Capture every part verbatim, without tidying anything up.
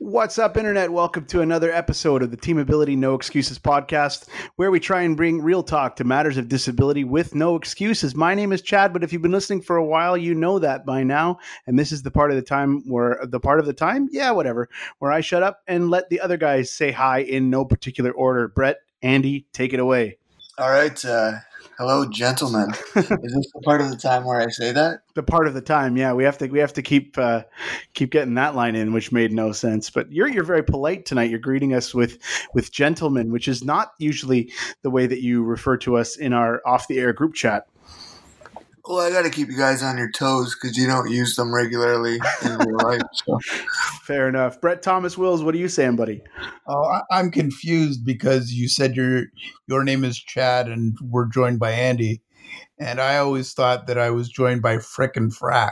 What's up, Internet? Welcome to another episode of the Teamability No Excuses podcast, where we try and bring real talk to matters of disability with no excuses. My name is Chad, but if you've been listening for a while, you know that by now. And this is the part of the time where, the part of the time? Yeah, whatever. Where I shut up and let the other guys say hi in no particular order. Brett, Andy, take it away. All right. Uh, hello, gentlemen. Is this the part of the time where I say that? The part of the time, yeah. We have to we have to keep uh, keep getting that line in, which made no sense. But you're you're very polite tonight. You're greeting us with with gentlemen, which is not usually the way that you refer to us in our off the air group chat. Well, I got to keep you guys on your toes because you don't use them regularly in your life. So. Fair enough. Brett Thomas Wills, what are you saying, buddy? Oh, I, I'm confused because you said your your name is Chad and we're joined by Andy, and I always thought that I was joined by Frickin' Frack.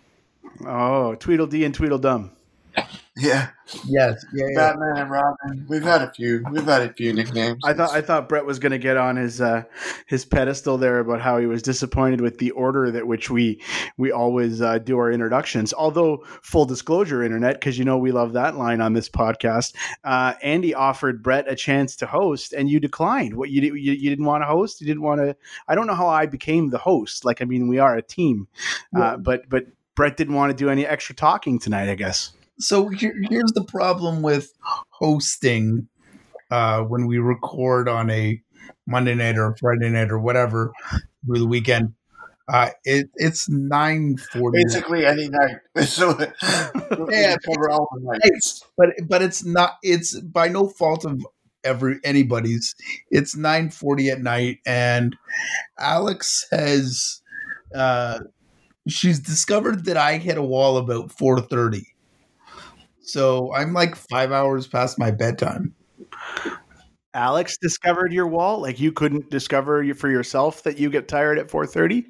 Oh, Tweedledee and Tweedledum. Yeah. Yes. Yeah, yeah. Batman and Robin. We've had a few. We've had a few nicknames. I thought I thought Brett was going to get on his uh, his pedestal there about how he was disappointed with the order that which we we always uh, do our introductions. Although, full disclosure, Internet, because you know we love that line on this podcast. Uh, Andy offered Brett a chance to host, and you declined. What you you, you didn't want to host? You didn't want to? I don't know how I became the host. Like, I mean, we are a team, Yeah. uh, but but Brett didn't want to do any extra talking tonight, I guess. So here, here's the problem with hosting uh, when we record on a Monday night or a Friday night or whatever through the weekend. Uh, it, it's nine forty. Basically any night. So Yeah, cover all the nights. but but it's not. It's by no fault of every anybody's. It's nine forty at night, and Alex has uh, she's discovered that I hit a wall about four thirty. So I'm like five hours past my bedtime. Alex discovered your wall? Like you couldn't discover for yourself that you get tired at four thirty?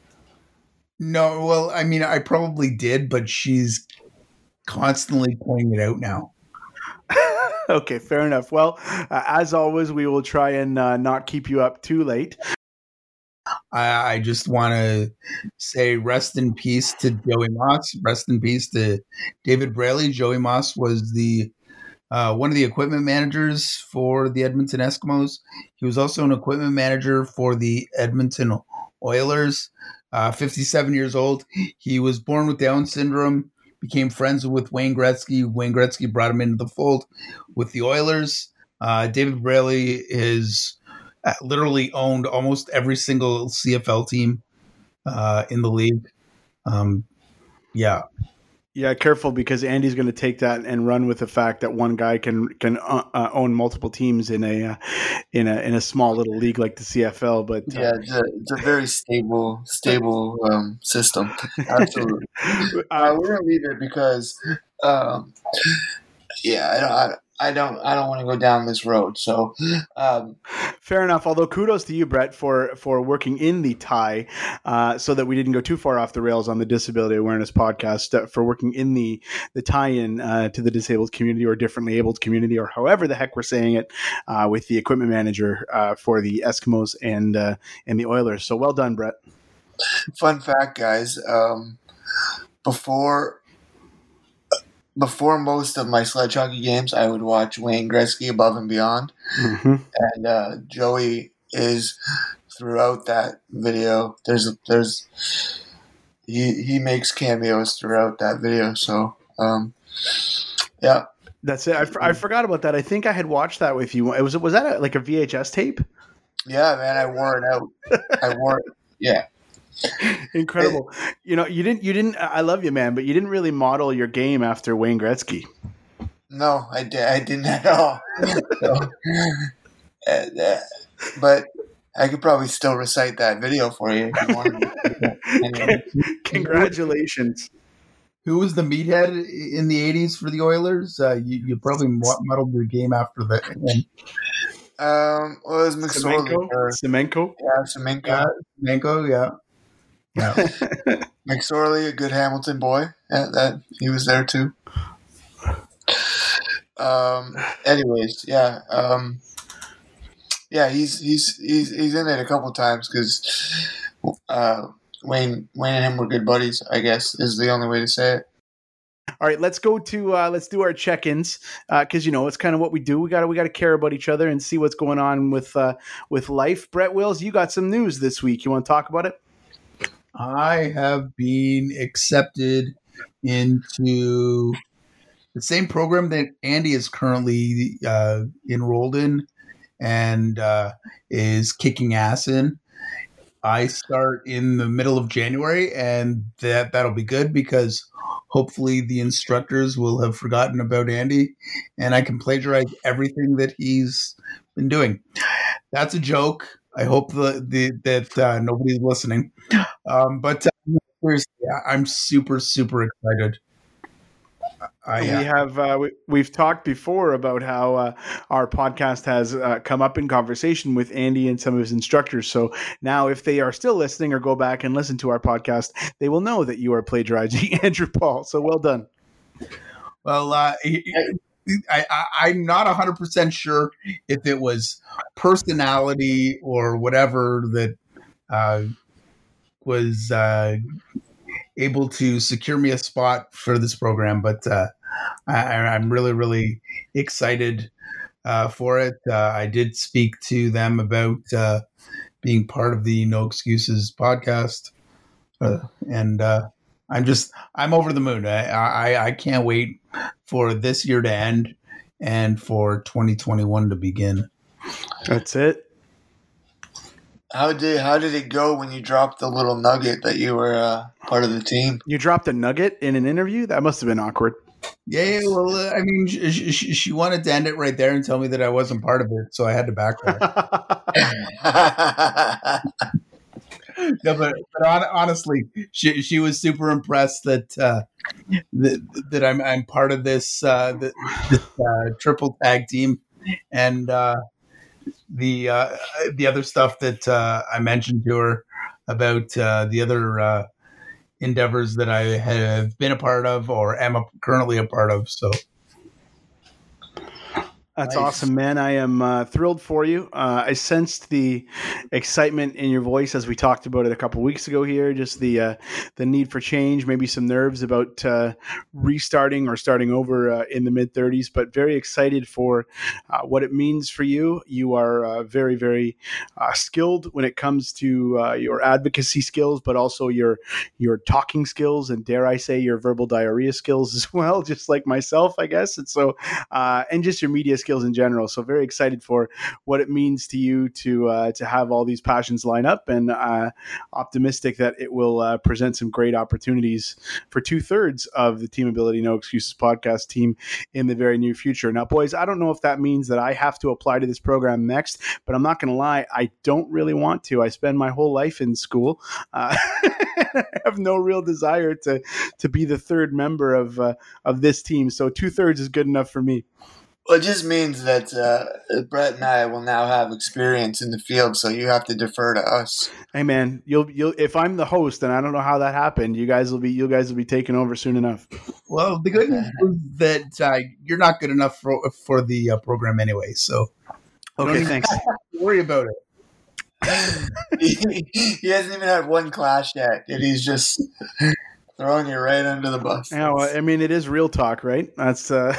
No, well, I mean, I probably did, but she's constantly pointing it out now. Okay, fair enough. Well, uh, as always, we will try and uh, not keep you up too late. I, I just want to say rest in peace to Joey Moss. Rest in peace to David Braley. Joey Moss was the uh, one of the equipment managers for the Edmonton Eskimos. He was also an equipment manager for the Edmonton Oilers. Uh, fifty-seven years old. He was born with Down syndrome, became friends with Wayne Gretzky. Wayne Gretzky brought him into the fold with the Oilers. Uh, David Braley is literally owned almost every single C F L team uh, in the league. Um, yeah. Yeah, careful because Andy's going to take that and run with the fact that one guy can can uh, uh, own multiple teams in a uh, in a in a small little league like the C F L. But uh, Yeah, it's a, it's a very stable stable um, system. Absolutely. uh, we're gonna leave it because, um, yeah, I don't. I, I don't. I don't want to go down this road. So, um, fair enough. Although kudos to you, Brett, for for working in the tie, uh, so that we didn't go too far off the rails on the Disability Awareness podcast. Uh, for working in the the tie-in uh, to the disabled community or differently abled community, or however the heck we're saying it, uh, with the equipment manager uh, for the Eskimos and uh, and the Oilers. So well done, Brett. Fun fact, guys. Um, before. Before most of my sledge hockey games, I would watch Wayne Gretzky Above and Beyond. Mm-hmm. And uh, Joey is throughout that video. There's there's he he makes cameos throughout that video. So um, yeah, That's it. I, f- I forgot about that. I think I had watched that with you. It was was that a, like a V H S tape? yeah, man, I wore it out. I wore it. Yeah. Incredible. You know, you didn't, you didn't, I love you, man, but you didn't really model your game after Wayne Gretzky. No, I, did, I didn't at all. So, and, uh, but I could probably still recite that video for you if you wanted. Anyway. Congratulations. Who was the meathead in the eighties for the Oilers? Uh, you, you probably modeled your game after that. And, Um, well, it was McSorley. Semenko? Semenko? Yeah, Semenko. uh, Manko, yeah. Yeah. McSorley, a good Hamilton boy. Yeah, that he was there too. Um. Anyways, yeah. Um. Yeah, he's he's he's he's in it a couple times because uh, Wayne Wayne and him were good buddies. I guess is the only way to say it. All right, let's go to uh, let's do our check-ins because uh, you know it's kind of what we do. We got to we got to care about each other and see what's going on with uh, with life. Brett Wills, you got some news this week. You want to talk about it? I have been accepted into the same program that Andy is currently uh, enrolled in and uh, is kicking ass in. I start in the middle of January, and that that'll be good because hopefully the instructors will have forgotten about Andy, and I can plagiarize everything that he's been doing. That's a joke. I hope the, the, that uh, nobody's listening. Um, but uh, seriously, I'm super, super excited. I, we have uh, we, we've talked before about how uh, our podcast has uh, come up in conversation with Andy and some of his instructors. So now, if they are still listening or go back and listen to our podcast, they will know that you are plagiarizing Andrew Paul. So well done. Well, uh, I, I, I'm not one hundred percent sure if it was personality or whatever that uh, was uh, able to secure me a spot for this program, but uh, I, I'm really, really excited uh, for it. Uh, I did speak to them about uh, being part of the No Excuses podcast, uh, and uh, I'm just I'm over the moon. I, I I can't wait for this year to end and for twenty twenty-one to begin. That's it. How did how did it go when you dropped the little nugget that you were uh, part of the team? You dropped a nugget in an interview? That must have been awkward. Yeah, well, uh, I mean, she, she, she wanted to end it right there and tell me that I wasn't part of it, so I had to back her. No, but, but on, honestly, she she was super impressed that uh, that, that I'm I'm part of this uh, the, this uh, triple tag team, and uh, the uh, the other stuff that uh, I mentioned to her about uh, the other uh, endeavors that I have been a part of or am a, currently a part of. So. That's Nice. awesome, man. I am uh, thrilled for you. Uh, I sensed the excitement in your voice as we talked about it a couple weeks ago here, just the uh, the need for change, maybe some nerves about uh, restarting or starting over uh, in the mid-thirties, but very excited for uh, what it means for you. You are uh, very, very uh, skilled when it comes to uh, your advocacy skills, but also your your talking skills and, dare I say, your verbal diarrhea skills as well, just like myself, I guess. And so, uh, and just your media skills in general. So very excited for what it means to you to uh, to have all these passions line up, and uh, optimistic that it will uh, present some great opportunities for two thirds of the Team Ability No Excuses podcast team in the very near future. Now, boys, I don't know if that means that I have to apply to this program next, but I'm not going to lie, I don't really want to. I spend my whole life in school. Uh, I have no real desire to to be the third member of uh, of this team. So two thirds is good enough for me. Well, it just means that uh, Brett and I will now have experience in the field, so you have to defer to us. Hey, man, you'll you'll if I'm the host, and I don't know how that happened, you guys will be you guys will be taking over soon enough. Well, the good news is that uh, you're not good enough for for the uh, program anyway, so okay, thanks. Worry about it. he, he hasn't even had one class yet, and he's just throwing you right under the bus. Yeah, well, I mean, it is real talk, right? That's. Uh...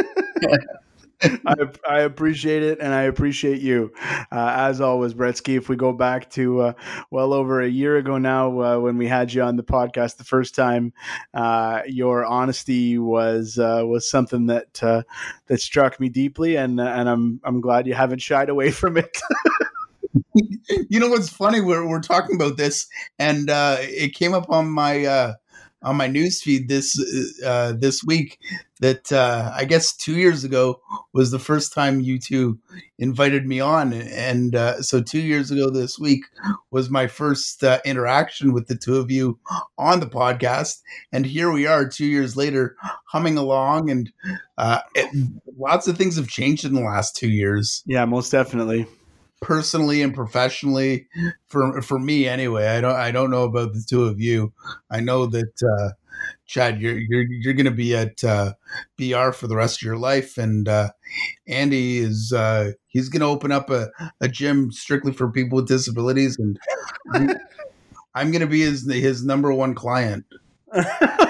I, I appreciate it, and I appreciate you. Uh, as always, Bretsky, if we go back to uh, well over a year ago now uh, when we had you on the podcast the first time, uh, your honesty was uh, was something that uh, that struck me deeply, and and I'm I'm glad you haven't shied away from it. You know what's funny? We're we're talking about this, and uh, it came up on my uh, on my newsfeed this uh, this week that uh, I guess two years ago was the first time you two invited me on, and uh, so two years ago this week was my first uh, interaction with the two of you on the podcast, and here we are two years later, humming along, and uh, it, lots of things have changed in the last two years. Yeah, most definitely. Personally and professionally, for for me anyway. I don't I don't know about the two of you. I know that uh, Chad, you're you're you're going to be at uh, B R for the rest of your life, and uh, Andy is uh, he's going to open up a, a gym strictly for people with disabilities, and I'm going to be his his number one client.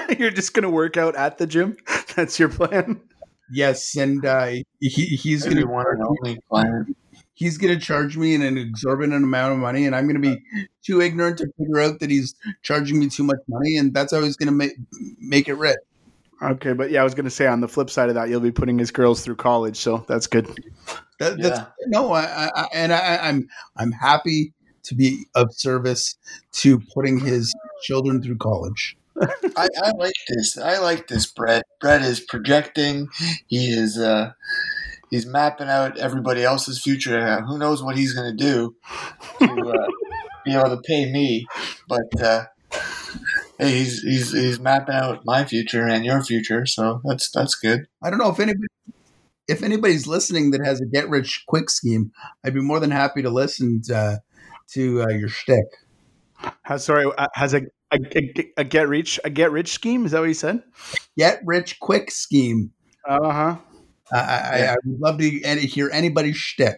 You're just going to work out at the gym? That's your plan? Yes, and uh, he, he's going to one and only client. He's going to charge me an exorbitant amount of money, and I'm going to be too ignorant to figure out that he's charging me too much money, and that's how he's going to make make it rich. Okay, but yeah, I was going to say on the flip side of that, you'll be putting his girls through college, so that's good. That, that's Yeah. no, I, I and I, I'm I'm happy to be of service to putting his children through college. I, I like this. I like this. Brett. Brett is projecting. He is. Uh, he's mapping out everybody else's future. Uh, who knows what he's going to do to uh, be able to pay me? But uh, hey, he's he's he's mapping out my future and your future. So that's that's good. I don't know if anybody if anybody's listening that has a get rich quick scheme. I'd be more than happy to listen to, to uh, your shtick. Has, sorry, uh, has a, a, a, a get rich a get rich scheme? Is that what you said? Get rich quick scheme. Uh huh. I, I, I would love to hear anybody's shtick.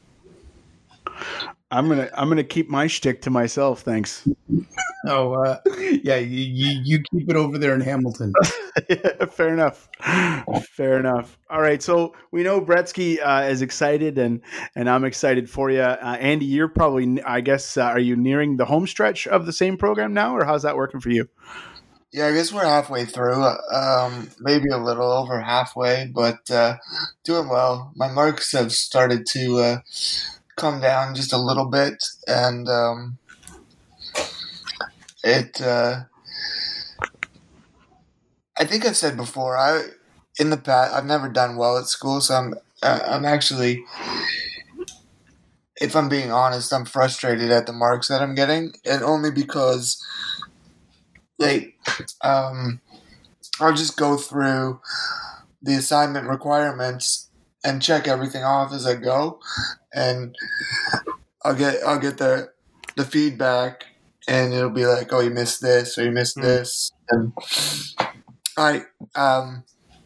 I'm gonna I'm gonna keep my shtick to myself. Thanks. Oh, uh, yeah, you, you you keep it over there in Hamilton. Yeah, fair enough. Fair enough. All right, so we know Bretsky uh, is excited, and and I'm excited for you, uh, Andy. You're probably, I guess, uh, are you nearing the home stretch of the same program now, or how's that working for you? Yeah, I guess we're halfway through. Um, maybe a little over halfway, but uh, doing well. My marks have started to uh, come down just a little bit, and um, it. Uh, I think I've said before. I in the past I've never done well at school, so I'm I'm actually, if I'm being honest, I'm frustrated at the marks that I'm getting, and only because. Like, um, I'll just go through the assignment requirements and check everything off as I go, and I'll get I'll get the the feedback, and it'll be like, oh, you missed this or you missed mm. this, and I um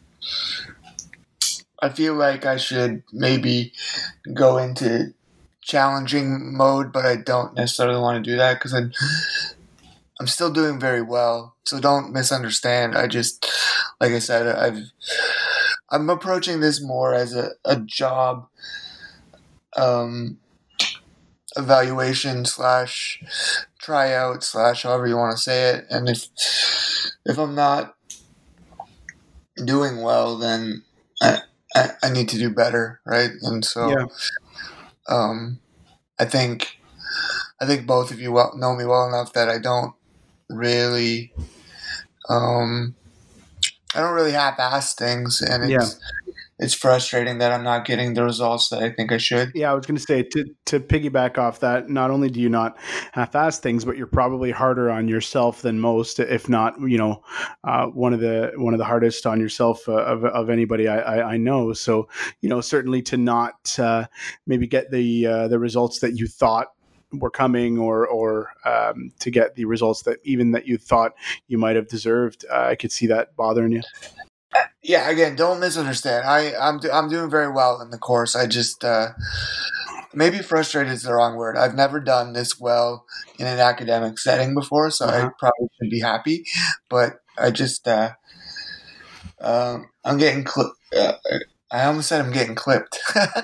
I feel like I should maybe go into challenging mode, but I don't necessarily want to do that because I. I'm still doing very well, so don't misunderstand. I just, like I said, I've I'm approaching this more as a, a job um, evaluation slash tryout slash however you want to say it. And if if I'm not doing well, then I I, I need to do better, right? And so, yeah. um, I think I think both of you well, know me well enough that I don't. Really, um, I don't really half-ass things, and it's yeah. it's frustrating that I'm not getting the results that I think I should. Yeah, I was going to say to to piggyback off that. Not only do you not half-ass things, but you're probably harder on yourself than most, if not, you know, uh, one of the one of the hardest on yourself uh, of of anybody I, I, I know. So, you know, certainly to not uh, maybe get the uh, the results that you thought were coming, or or um, to get the results that even that you thought you might have deserved. Uh, I could see that bothering you. Yeah, again, don't misunderstand. I I'm I'm doing very well in the course. I just uh, maybe frustrated is the wrong word. I've never done this well in an academic setting before, so uh-huh. I probably should be happy. But I just uh, um, I'm getting cli- uh, I almost said I'm getting clipped.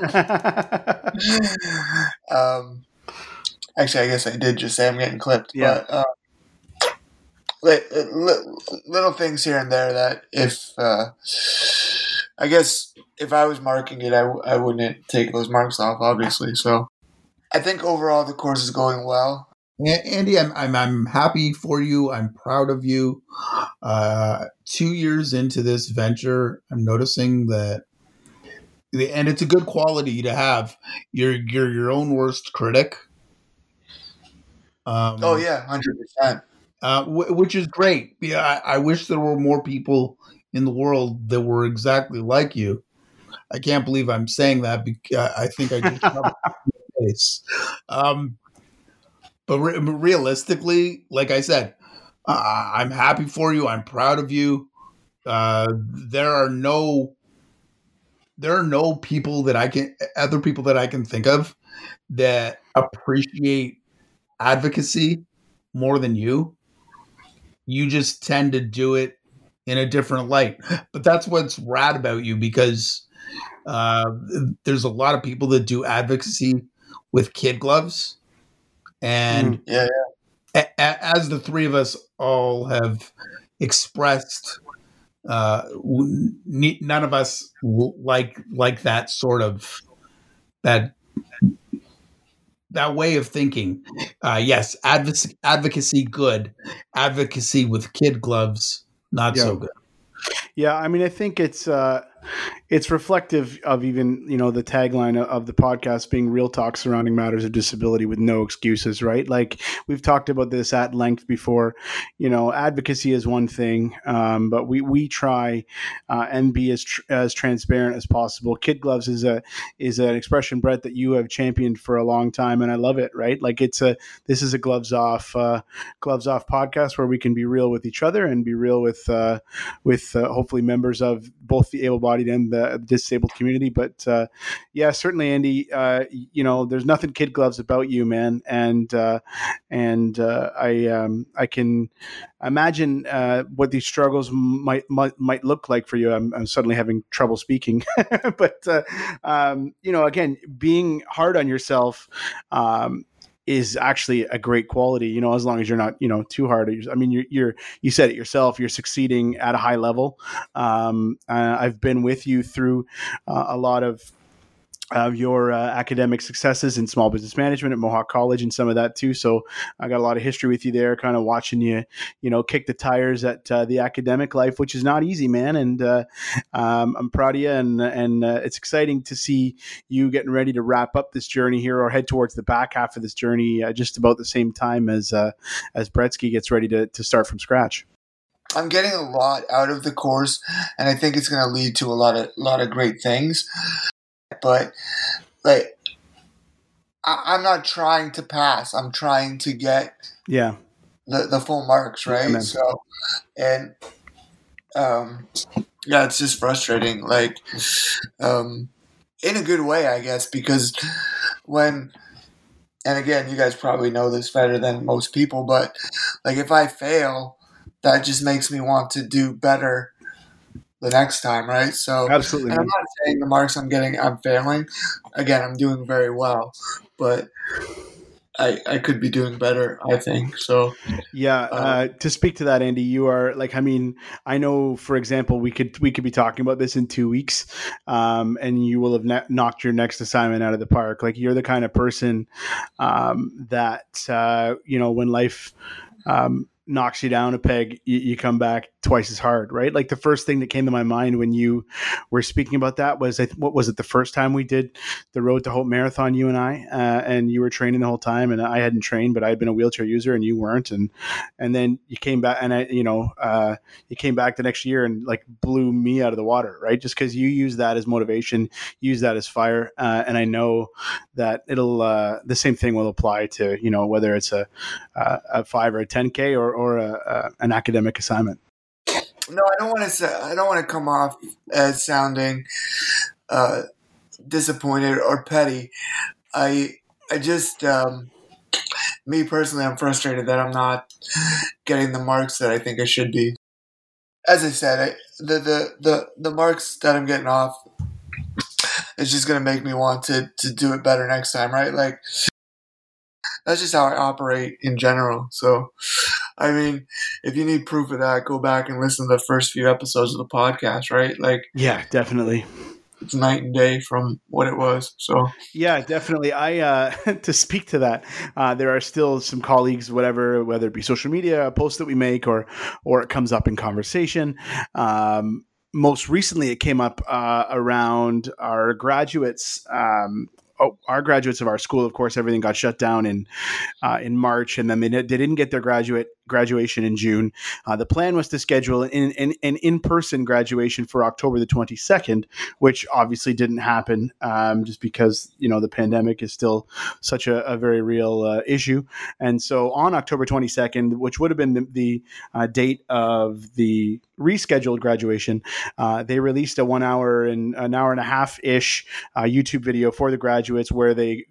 um. Actually, I guess I did just say I'm getting clipped. Yeah. But, uh, little, little things here and there that if, uh, I guess if I was marking it, I, I wouldn't take those marks off, obviously. So I think overall the course is going well. Andy, I'm, I'm, I'm happy for you. I'm proud of you. Uh, two years into this venture, I'm noticing that, and it's a good quality to have. You're, you're your own worst critic. Um, oh yeah, one hundred percent. Uh, w- which is great. Yeah, I-, I wish there were more people in the world that were exactly like you. I can't believe I'm saying that because I think I just covered the face. Um, but re- realistically, like I said, uh, I'm happy for you. I'm proud of you. Uh, there are no, there are no people that I can, other people that I can think of that appreciate advocacy more than you. You just tend to do it in a different light. But that's what's rad about you, because uh, there's a lot of people that do advocacy with kid gloves. And mm, yeah, yeah. a, a, as the three of us all have expressed, uh, n- none of us like like that sort of that that way of thinking. Uh, yes, advocacy, advocacy, good. Advocacy with kid gloves, not Yeah. so good. Yeah, I mean, I think it's uh, it's reflective of even, you know, the tagline of the podcast being real talk surrounding matters of disability with no excuses, right? Like we've talked about this at length before. You know, advocacy is one thing, um, but we we try uh, and be as tr- as transparent as possible. Kid gloves is a is an expression, Brett, that you have championed for a long time, and I love it. Right? Like it's a this is a gloves off uh, gloves off podcast where we can be real with each other and be real with uh, with uh, hopefully members of both the able-bodied and the disabled community. But uh, yeah, certainly, Andy, uh, you know, there's nothing kid gloves about you, man. And uh, and uh, I um, I can imagine uh, what these struggles might might, might look like for you. I'm, I'm suddenly having trouble speaking, but uh, um, you know, again, being hard on yourself. Um, is actually a great quality, you know, as long as you're not, you know, too hard. I mean, you're, you're, you said it yourself, you're succeeding at a high level. Um, uh, I've been with you through uh, a lot of, of your uh, academic successes in small business management at Mohawk College and some of that too. So I got a lot of history with you there, kind of watching you, you know, kick the tires at uh, the academic life, which is not easy, man. And uh, um, I'm proud of you. And, and uh, it's exciting to see you getting ready to wrap up this journey here or head towards the back half of this journey uh, just about the same time as, uh, as Bretsky gets ready to, to start from scratch. I'm getting a lot out of the course, and I think it's going to lead to a lot of, lot of great things. But like, I, I'm not trying to pass. I'm trying to get yeah the, the full marks, right? Yeah, so, and um, yeah, it's just frustrating. Like, um, in a good way, I guess, because when, and again, you guys probably know this better than most people, but like if I fail, that just makes me want to do better the next time, right? So, absolutely. And I'm not saying the marks I'm getting, I'm failing. Again, I'm doing very well, but I I could be doing better, I think. So, yeah, uh, uh, to speak to that, Andy, you are like, I mean, I know, for example, we could we could be talking about this in two weeks, um, and you will have ne- knocked your next assignment out of the park. Like you're the kind of person um, that uh, you know when life. Um, knocks you down a peg, you, you come back twice as hard, right? Like the first thing that came to my mind when you were speaking about that was, I th- what was it, the first time we did the Road to Hope Marathon, you and I, uh, and you were training the whole time, and I hadn't trained, but I had been a wheelchair user and you weren't. And and then you came back, and I, you know, uh, you came back the next year and like blew me out of the water, right? Just because you use that as motivation, use that as fire. Uh, and I know that it'll, uh, the same thing will apply to, you know, whether it's a, a, a five or a ten K or, or a, a, an academic assignment. No, I don't want to say, I don't want to come off as sounding uh, disappointed or petty. I I just um, me personally, I'm frustrated that I'm not getting the marks that I think I should be. As I said, I, the, the the the marks that I'm getting off is just going to make me want to to do it better next time, right? Like that's just how I operate in general. So, I mean, if you need proof of that, go back and listen to the first few episodes of the podcast, right? Like, yeah, definitely. It's night and day from what it was. So yeah, definitely. I uh, to speak to that, uh, there are still some colleagues, whatever, whether it be social media, a post that we make, or or it comes up in conversation. Um, most recently, it came up uh, around our graduates. Um, Oh, our graduates of our school, of course, everything got shut down in uh, in March, and then they, they didn't get their graduate graduation in June. Uh, the plan was to schedule an, an, an in-person graduation for October the twenty-second, which obviously didn't happen um, just because, you know, the pandemic is still such a, a very real uh, issue. And so on October twenty-second, which would have been the, the uh, date of the rescheduled graduation, uh, they released a one hour and an hour and a half ish uh, YouTube video for the graduates where they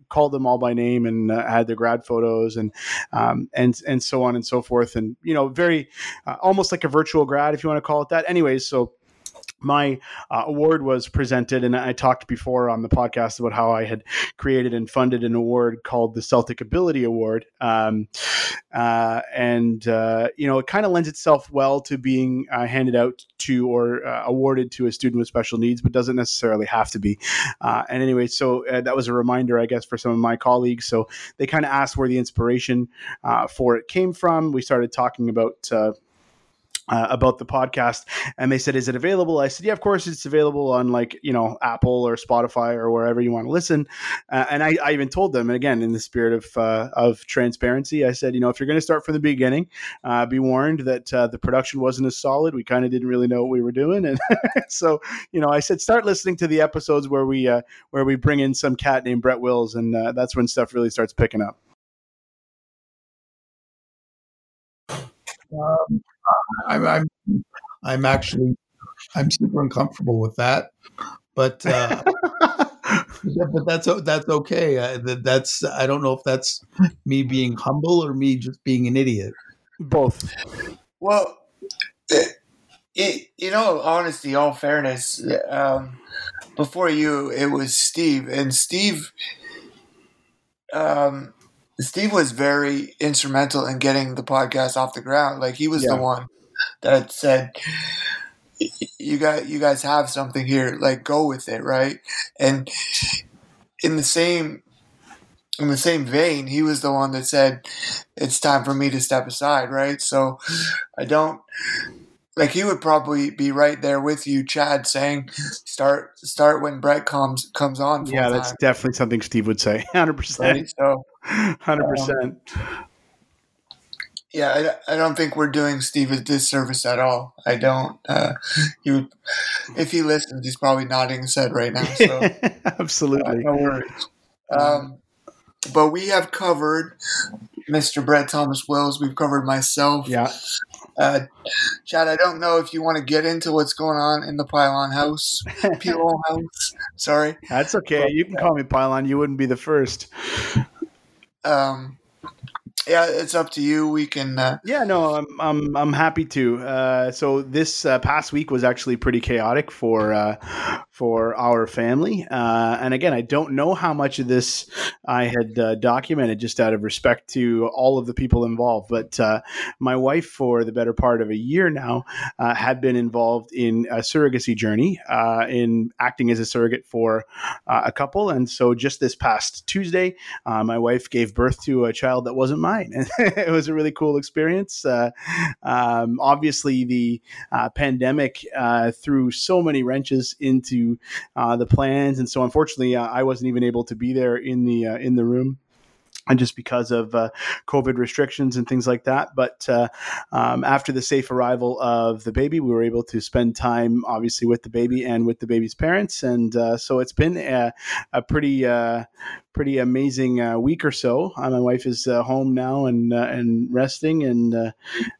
called them all by name and uh, had their grad photos and um, and and so on and so forth. And you know, very uh, almost like a virtual grad, if you want to call it that. Anyways, so my uh, award was presented, and I talked before on the podcast about how I had created and funded an award called the Celtic Ability Award. Um, uh, and, uh, you know, it kind of lends itself well to being uh, handed out to or uh, awarded to a student with special needs, but doesn't necessarily have to be. Uh, and anyway, so uh, that was a reminder, I guess, for some of my colleagues. So they kind of asked where the inspiration uh, for it came from. We started talking about uh, Uh, about the podcast, and they said, is it available? I said, yeah, of course it's available on, like, you know, Apple or Spotify or wherever you want to listen. Uh, and I, I even told them, and again, in the spirit of uh, of transparency, I said, you know, if you're going to start from the beginning, uh, be warned that uh, the production wasn't as solid. We kind of didn't really know what we were doing. And so, you know, I said, start listening to the episodes where we uh, where we bring in some cat named Brett Wills, and uh, that's when stuff really starts picking up. Um, I'm, I'm, I'm actually, I'm super uncomfortable with that, but, uh, but that's that's okay. I, that, that's I don't know if that's me being humble or me just being an idiot. Both. Well, it, it, you know, honesty, all fairness. Um, before you, it was Steve, and Steve. Um, Steve was very instrumental in getting the podcast off the ground. Like, he was yeah. the one that said, "You guys, you guys have something here. Like, go with it, right?" And in the same, in the same vein, he was the one that said, "It's time for me to step aside," right? So, I don't. Like, he would probably be right there with you, Chad, saying, "Start, start when Brett comes comes on." Yeah, that's time. Definitely something Steve would say. Hundred percent. Right? So, hundred um, percent. Yeah, I, I don't think we're doing Steve a disservice at all. I don't. Uh, he would, if he listens, he's probably nodding his head right now. So, absolutely, uh, no worries. Um, but we have covered Mister Brett Thomas Wills. We've covered myself. Yeah. Uh, Chad, I don't know if you want to get into what's going on in the Pylon House, Pylon House. Sorry, that's okay. But, you can call me Pylon. You wouldn't be the first. Um, yeah, it's up to you. We can. Uh, yeah, no, I'm I'm I'm happy to. Uh, so this uh, past week was actually pretty chaotic for uh, for our family, uh, and again, I don't know how much of this I had uh, documented just out of respect to all of the people involved. But uh, my wife, for the better part of a year now, uh, had been involved in a surrogacy journey, uh, in acting as a surrogate for uh, a couple, and so just this past Tuesday, uh, my wife gave birth to a child that wasn't mine. It was a really cool experience. Uh, um, obviously, the uh, pandemic uh, threw so many wrenches into uh, the plans, and so unfortunately, uh, I wasn't even able to be there in the uh, in the room. And just because of uh, COVID restrictions and things like that. But uh, um, after the safe arrival of the baby, we were able to spend time, obviously, with the baby and with the baby's parents. And uh, so it's been a, a pretty, uh, pretty amazing uh, week or so. Uh, my wife is uh, home now and uh, and resting, and uh,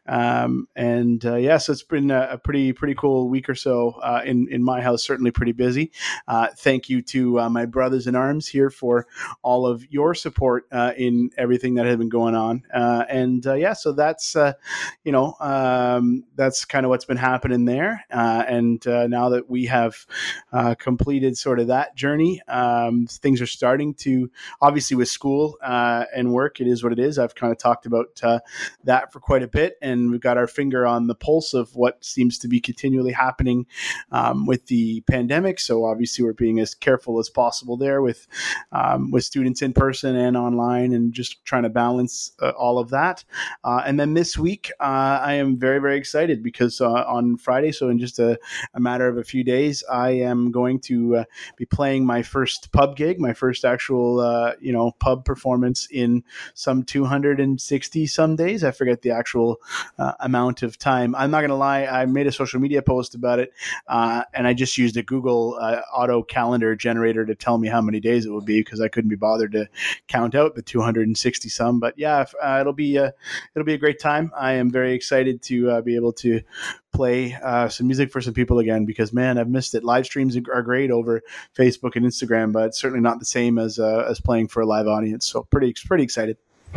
um, and uh, yeah, so it's been a, a pretty pretty cool week or so uh, in in my house. Certainly pretty busy. Uh, thank you to uh, my brothers in arms here for all of your support uh, in everything that had been going on. Uh, and uh, yeah, so that's uh, you know um, that's kind of what's been happening there. Uh, and uh, now that we have uh, completed sort of that journey, um, things are starting to. Obviously, with school uh, and work, it is what it is. I've kind of talked about uh, that for quite a bit, and we've got our finger on the pulse of what seems to be continually happening um, with the pandemic. So obviously, we're being as careful as possible there with um, with students in person and online, and just trying to balance uh, all of that. Uh, and then this week, uh, I am very, very excited because uh, on Friday, so in just a, a matter of a few days, I am going to uh, be playing my first pub gig, my first actual Uh, you know, pub performance in some two hundred sixty some days. I forget the actual uh, amount of time. I'm not going to lie. I made a social media post about it, uh, and I just used a Google uh, auto calendar generator to tell me how many days it would be because I couldn't be bothered to count out the two hundred sixty some. But yeah, uh, it'll be a, it'll be a great time. I am very excited to uh, be able to play uh, some music for some people again, because man, I've missed it. Live streams are great over Facebook and Instagram, but certainly not the same as uh, as playing for a live audience. So pretty pretty excited.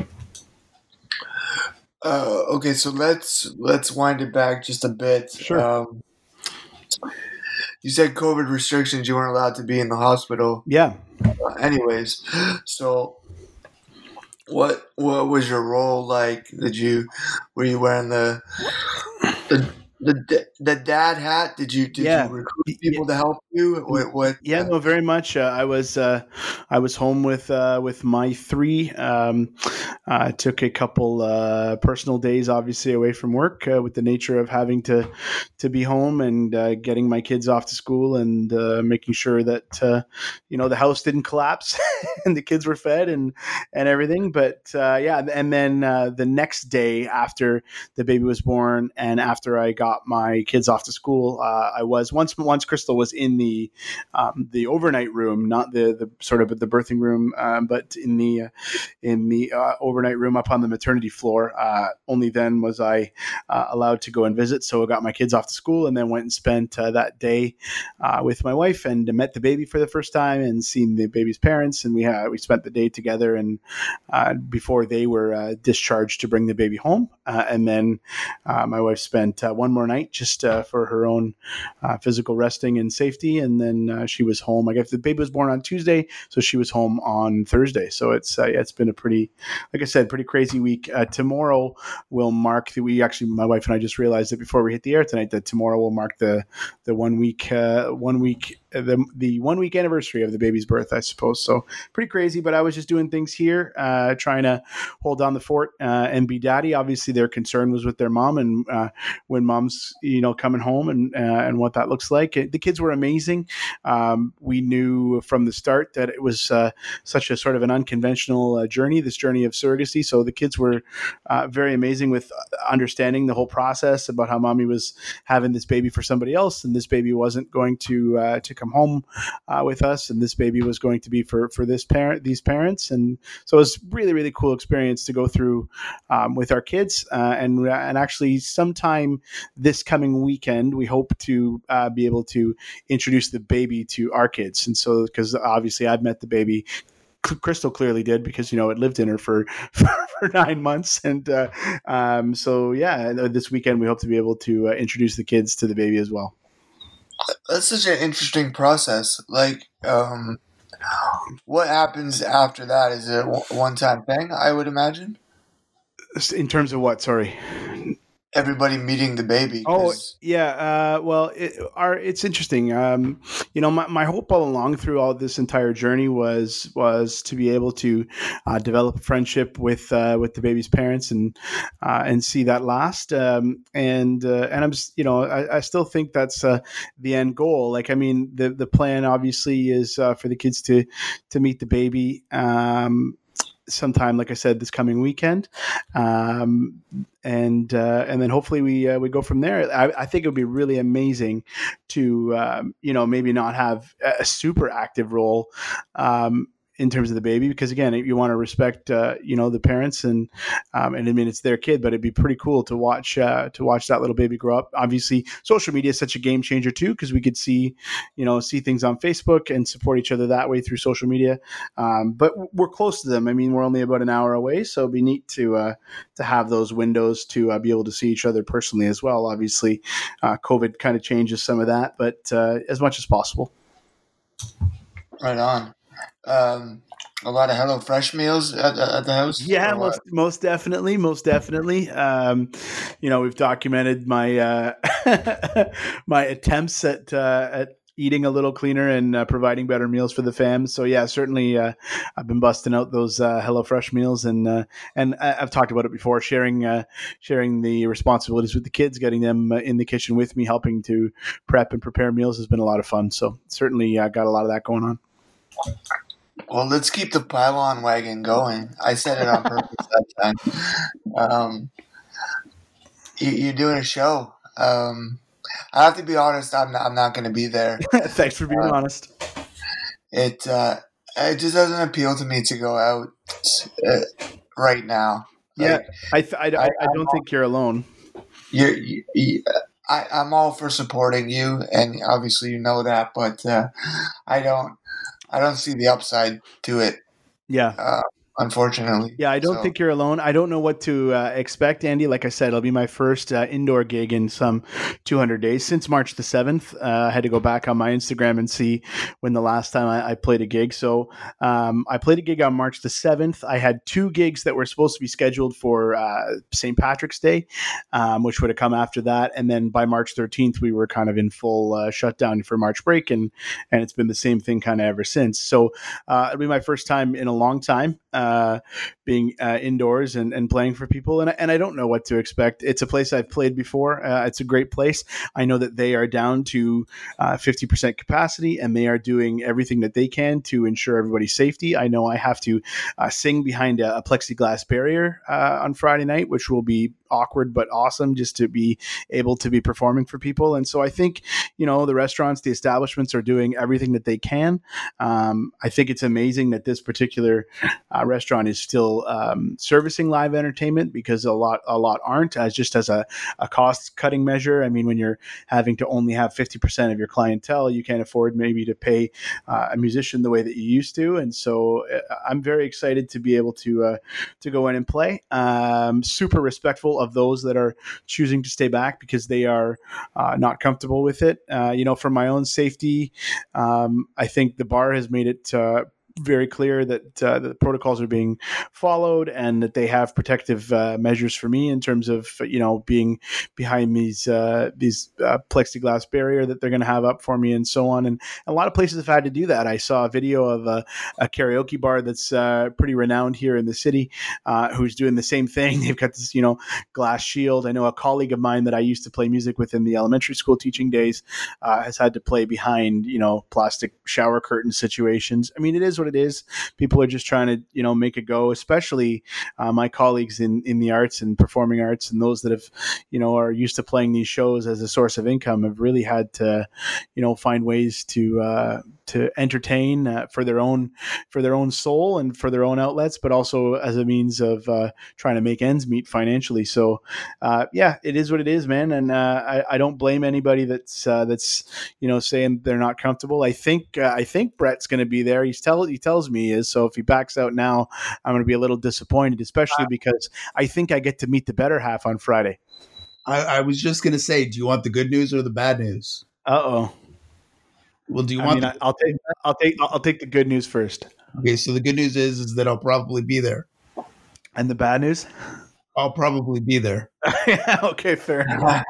Uh, okay, so let's let's wind it back just a bit. Sure. Um, you said COVID restrictions; you weren't allowed to be in the hospital. Yeah. Uh, anyways, so what what was your role like? Did you were you wearing the the the, the dad hat? Did you did Yeah. you recruit people to help you? What? what yeah, uh, no, very much. Uh, I was uh, I was home with uh, with my three. Um, I took a couple uh, personal days, obviously, away from work, uh, with the nature of having to to be home and uh, getting my kids off to school and uh, making sure that uh, you know the house didn't collapse and the kids were fed and and everything. But uh, yeah, and then uh, the next day after the baby was born and after I got my kids off to school, uh, I was once once Crystal was in the um, the overnight room, not the the sort of the birthing room, um, but in the uh, in the uh, overnight room up on the maternity floor. Uh, only then was I uh, allowed to go and visit. So I got my kids off to school and then went and spent uh, that day uh, with my wife and met the baby for the first time and seen the baby's parents. And we uh, we spent the day together and uh, before they were uh, discharged to bring the baby home. Uh, and then uh, my wife spent uh, one more night just uh, for her own uh, physical resting and safety. And then uh, she was home. I guess the baby was born on Tuesday, so she was home on Thursday. So it's uh, yeah, it's been a pretty, like I said, pretty crazy week. Uh, tomorrow will mark the we actually my wife and I just realized it before we hit the air tonight that tomorrow will mark the the one week uh, one week the the one week anniversary of the baby's birth, I suppose. So pretty crazy. But I was just doing things here, uh, trying to hold down the fort uh, and be daddy. Obviously, their concern was with their mom and uh, when mom's you know coming home and uh, and what that looks like. The kids were amazing. Um, we knew from the start that it was uh, such a sort of an unconventional uh, journey, this journey of surrogacy. So the kids were uh, very amazing with understanding the whole process about how mommy was having this baby for somebody else, and this baby wasn't going to uh, to come home uh, with us, and this baby was going to be for for this parent, these parents. And so it was really really cool experience to go through um, with our kids. Uh, and and actually, sometime this coming weekend, we hope to uh, be able to introduce the baby to our kids. And so, because obviously I've met the baby, Crystal clearly did, because you know it lived in her for for, for nine months, and uh, um, so yeah, this weekend we hope to be able to uh, introduce the kids to the baby as well. That's such an interesting process. Like, um, what happens after that? Is it a one-time thing? I would imagine. In terms of what? Sorry. Everybody meeting the baby. Oh yeah, uh, well, it, our, it's interesting. Um, you know, my, my hope all along through all this entire journey was was to be able to uh, develop a friendship with uh, with the baby's parents and uh, and see that last. Um, and uh, and I'm you know I, I still think that's uh, the end goal. Like I mean, the the plan obviously is uh, for the kids to to meet the baby. Um, sometime, like I said, this coming weekend. Um, and uh, and then hopefully we uh, we go from there. I, I think it would be really amazing to, um, you know, maybe not have a super active role um, in terms of the baby, because again, you want to respect, uh, you know, the parents and, um, and I mean, it's their kid, but it'd be pretty cool to watch, uh, to watch that little baby grow up. Obviously social media is such a game changer too, because we could see, you know, see things on Facebook and support each other that way through social media. Um, but we're close to them. I mean, we're only about an hour away, so it'd be neat to, uh, to have those windows to uh, be able to see each other personally as well. Obviously, uh, COVID kind of changes some of that, but uh, as much as possible. Right on. Um, a lot of HelloFresh meals at, at the house? Yeah, most, most definitely. Most definitely. Um, you know, we've documented my, uh, my attempts at, uh, at eating a little cleaner and uh, providing better meals for the fam. So yeah, certainly, uh, I've been busting out those, uh, HelloFresh meals and, uh, and I've talked about it before, sharing, uh, sharing the responsibilities with the kids, getting them uh, in the kitchen with me, helping to prep and prepare meals has been a lot of fun. So certainly, uh, got a lot of that going on. Well, let's keep the pylon wagon going. I said it on purpose that time. Um, you, you're doing a show. Um, I have to be honest. I'm not, I'm not going to be there. Thanks for being uh, honest. It uh, it just doesn't appeal to me to go out uh, right now. Yeah, like, I, th- I, I, I don't think you're alone. You're, you, you, I, I'm all for supporting you, and obviously you know that, but uh, I don't I don't see the upside to it. Yeah. Uh, unfortunately. Yeah, I don't so. think you're alone. I don't know what to uh, expect, Andy. Like I said, it'll be my first uh, indoor gig in some two hundred days since March the seventh. Uh, I had to go back on my Instagram and see when the last time I, I played a gig. So um, I played a gig on March the seventh. I had two gigs that were supposed to be scheduled for uh, Saint Patrick's Day, um, which would have come after that. And then by March thirteenth, we were kind of in full uh, shutdown for March break, and and it's been the same thing kind of ever since. So uh, it'll be my first time in a long time. Uh, being uh, indoors and, and playing for people. And, and I don't know what to expect. It's a place I've played before. Uh, it's a great place. I know that they are down to uh, fifty percent capacity, and they are doing everything that they can to ensure everybody's safety. I know I have to uh, sing behind a, a plexiglass barrier uh, on Friday night, which will be awkward but awesome just to be able to be performing for people. And so I think, you know, the restaurants, the establishments are doing everything that they can. Um, I think it's amazing that this particular uh, restaurant is still um, servicing live entertainment, because a lot a lot aren't, as just as a, a cost cutting measure. I mean, when you're having to only have fifty percent of your clientele, you can't afford maybe to pay uh, a musician the way that you used to. And so uh, I'm very excited to be able to uh, to go in and play. Um, super respectful of those that are choosing to stay back because they are uh, not comfortable with it. Uh, you know, for my own safety, um, I think the bar has made it uh, very clear that uh, the protocols are being followed, and that they have protective uh, measures for me in terms of, you know, being behind these uh, these uh, plexiglass barrier that they're going to have up for me, and so on. And a lot of places have had to do that. I saw a video of a, a karaoke bar that's uh, pretty renowned here in the city, uh, who's doing the same thing. They've got this, you know, glass shield. I know a colleague of mine that I used to play music with in the elementary school teaching days uh, has had to play behind, you know, plastic shower curtain situations. I mean, it is what it is. People are just trying to, you know, make it go, especially uh, my colleagues in, in the arts and performing arts, and those that have, you know, are used to playing these shows as a source of income have really had to, you know, find ways to, uh, to entertain uh, for their own, for their own soul and for their own outlets, but also as a means of uh, trying to make ends meet financially. So uh, yeah, it is what it is, man. And uh, I, I don't blame anybody that's, uh, that's, you know, saying they're not comfortable. I think, uh, I think Brett's going to be there. He's tell, he tells me he is. So if he backs out now, I'm going to be a little disappointed, especially because I think I get to meet the better half on Friday. I, I was just going to say, do you want the good news or the bad news? Uh-oh. Well, do you I want? mean, the- I'll take, I'll take, I'll take the good news first. Okay, so the good news is, is that I'll probably be there. And the bad news? I'll probably be there. Yeah, okay, fair.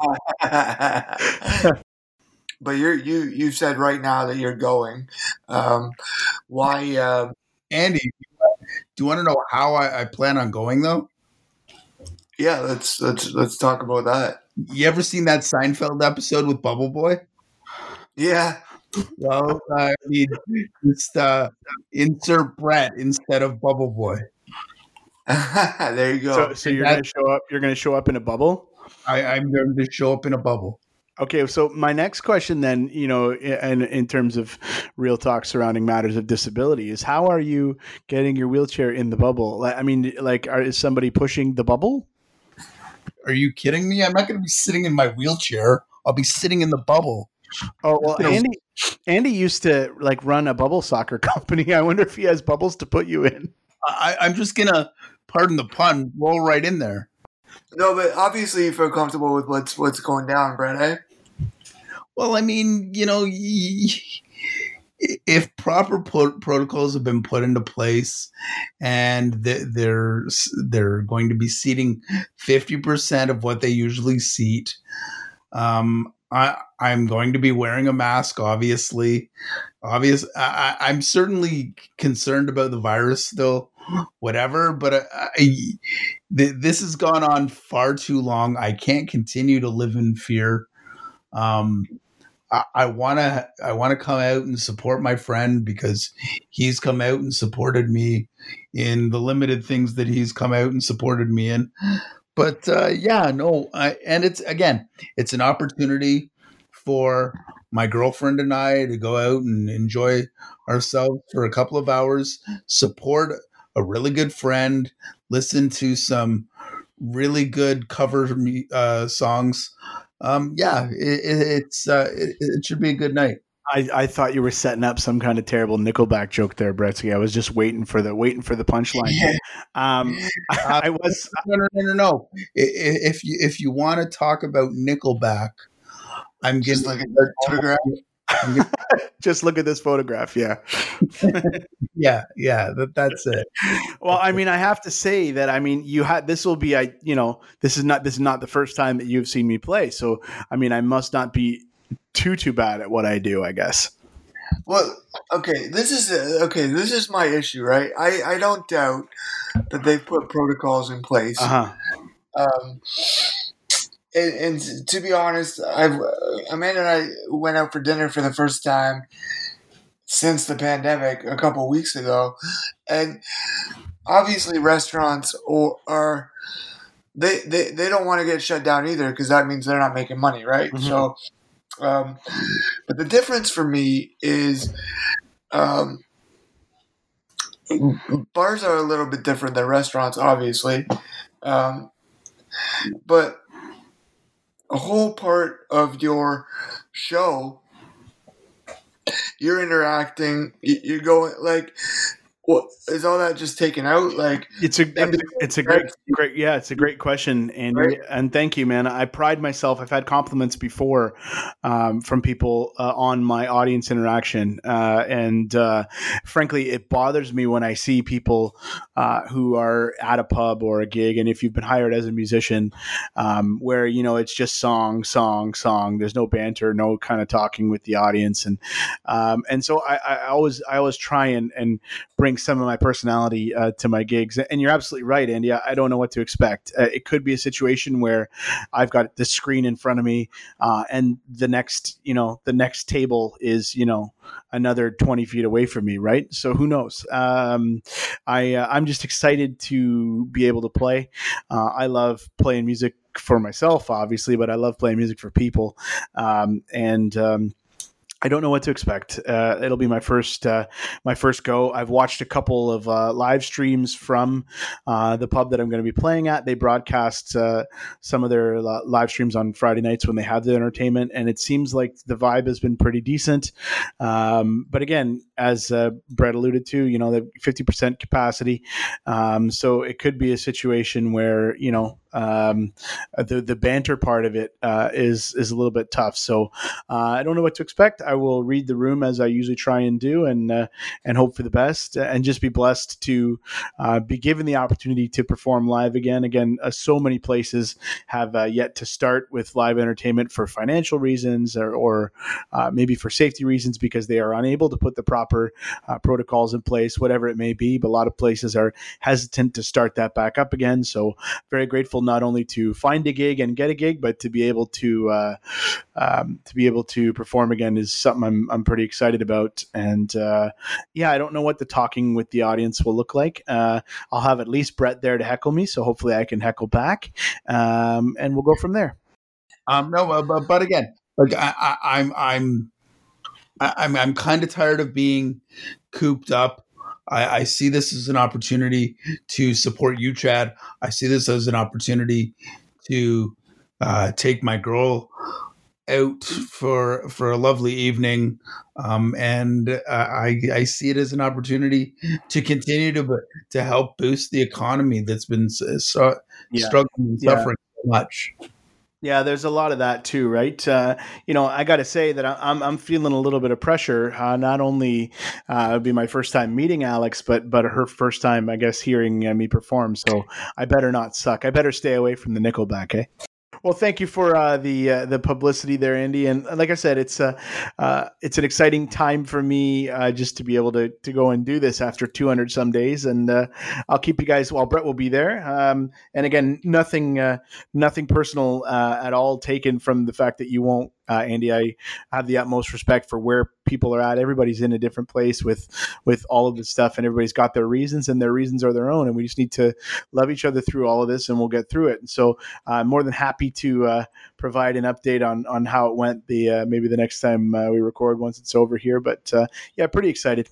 But you're you you said right now that you're going. Um, why, uh, Andy? Do you want to know how I, I plan on going though? Yeah, let's let's let's talk about that. You ever seen that Seinfeld episode with Bubble Boy? Yeah. Well, I mean, just uh, insert Brett instead of Bubble Boy. There you go. So, so you're going to show up. You're going to show up in a bubble. I, I'm going to show up in a bubble. Okay, so my next question then, you know, in, in terms of real talk surrounding matters of disability, is how are you getting your wheelchair in the bubble? I mean, like, are, is somebody pushing the bubble? Are you kidding me? I'm not going to be sitting in my wheelchair. I'll be sitting in the bubble. Oh, well, Andy, Andy used to like run a bubble soccer company. I wonder if he has bubbles to put you in. I, I'm just going to, pardon the pun, roll right in there. No, but obviously you feel comfortable with what's what's going down, Brett, eh? Well, I mean, you know, if proper po- protocols have been put into place and they're they're going to be seating fifty percent of what they usually seat, um, I, I'm going to be wearing a mask, obviously. Obvious, I, I'm certainly concerned about the virus still, whatever, but I, I, this has gone on far too long. I can't continue to live in fear. Um, I want to I want to come out and support my friend because he's come out and supported me in the limited things that he's come out and supported me in. But uh, yeah, no, I, and it's again, it's an opportunity for my girlfriend and I to go out and enjoy ourselves for a couple of hours, support a really good friend, listen to some really good cover uh, songs um, yeah, it, it's uh, it, it should be a good night. I, I thought you were setting up some kind of terrible Nickelback joke there, Bretsky. I was just waiting for the waiting for the punchline. Um, I, I was no, no, no, no, no. If you if you want to talk about Nickelback, I'm Just getting look at that photograph. just look at this photograph. Yeah, yeah, yeah. That, that's it. Well, I mean, I have to say that I mean, you had this will be I you know this is not this is not the first time that you've seen me play. So I mean, I must not be too too bad at what I do, I guess. Well, okay, this is okay. This is my issue, right? I, I don't doubt that they've put protocols in place. Uh-huh. Um, and, and to be honest, I've Amanda and I went out for dinner for the first time since the pandemic a couple of weeks ago, and obviously restaurants or are they they, they don't want to get shut down either because that means they're not making money, right? Mm-hmm. So. Um, but the difference for me is um, bars are a little bit different than restaurants, obviously. Um, but a whole part of your show, you're interacting, you're going like, what is all that just taken out? Like it's a it's, it's a great great yeah it's a great question, and right? and thank you, man. I pride myself. I've had compliments before um, from people uh, on my audience interaction, uh, and uh, frankly, it bothers me when I see people uh, who are at a pub or a gig, and if you've been hired as a musician, um, where you know it's just song, song, song. There's no banter, no kind of talking with the audience, and um, and so I, I always I always try and and bring some of my personality uh, to my gigs. And you're absolutely right, Andy. I, I don't know what to expect. Uh, it could be a situation where I've got the screen in front of me uh, and the next, you know, the next table is, you know, another twenty feet away from me. Right. So who knows? Um, I, uh, I'm just excited to be able to play. Uh, I love playing music for myself, obviously, but I love playing music for people. Um, and, um, I don't know what to expect. Uh, it'll be my first uh, my first go. I've watched a couple of uh, live streams from uh, the pub that I'm going to be playing at. They broadcast uh, some of their uh, live streams on Friday nights when they have the entertainment, and it seems like the vibe has been pretty decent. Um, but again, as uh, Brett alluded to, you know, the fifty percent capacity. Um, so it could be a situation where, you know, Um, the the banter part of it uh, is is a little bit tough. So uh, I don't know what to expect. I will read the room as I usually try and do, and uh, and hope for the best, and just be blessed to uh, be given the opportunity to perform live again. Again, uh, so many places have uh, yet to start with live entertainment for financial reasons, or, or uh, maybe for safety reasons because they are unable to put the proper uh, protocols in place, whatever it may be. But a lot of places are hesitant to start that back up again. So very grateful not only to find a gig and get a gig, but to be able to uh, um, to be able to perform again is something I'm I'm pretty excited about. And uh, yeah, I don't know what the talking with the audience will look like. Uh, I'll have at least Brett there to heckle me, so hopefully I can heckle back, um, and we'll go from there. Um, no, but, but again, like I, I, I'm I'm I'm I'm kind of tired of being cooped up. I, I see this as an opportunity to support you, Chad. I see this as an opportunity to uh, take my girl out for for a lovely evening, um, and uh, I I see it as an opportunity to continue to to help boost the economy that's been so, yeah. struggling and suffering yeah. so much. Yeah, there's a lot of that too, right? Uh, you know, I got to say that I'm I'm feeling a little bit of pressure. Uh, not only uh, it'll be my first time meeting Alex, but but her first time, I guess, hearing uh, me perform. So I better not suck. I better stay away from the Nickelback, eh? Well, thank you for uh, the uh, the publicity there, Andy. And like I said, it's uh, uh, it's an exciting time for me uh, just to be able to to go and do this after two hundred some days. And uh, I'll keep you guys. Well, Brett will be there. Um, and again, nothing uh, nothing personal uh, at all taken from the fact that you won't. Uh, Andy, I have the utmost respect for where people are at. Everybody's in a different place with with all of this stuff, and everybody's got their reasons, and their reasons are their own. And we just need to love each other through all of this, and we'll get through it. And so I'm more than happy to uh, provide an update on on how it went the uh, maybe the next time uh, we record once it's over here. But uh, yeah, pretty excited.